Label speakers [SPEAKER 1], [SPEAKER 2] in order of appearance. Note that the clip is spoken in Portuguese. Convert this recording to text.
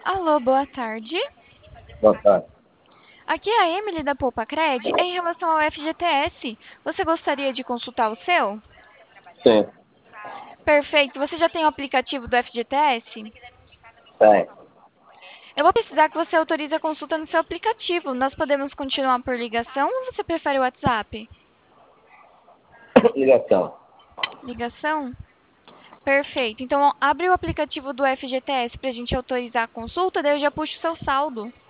[SPEAKER 1] Alô, boa tarde.
[SPEAKER 2] Boa tarde.
[SPEAKER 1] Aqui é a Emily da Poupacred. É em relação ao FGTS. Você gostaria de consultar o seu?
[SPEAKER 2] Sim,
[SPEAKER 1] Perfeito. Você já tem o aplicativo do FGTS?
[SPEAKER 2] tem.
[SPEAKER 1] Eu vou precisar que você autorize a consulta no seu aplicativo. Nós podemos continuar por ligação ou você prefere o WhatsApp?
[SPEAKER 2] Ligação.
[SPEAKER 1] Ligação? Perfeito. Então, abre o aplicativo do FGTS para a gente autorizar a consulta, daí eu já puxo o seu saldo.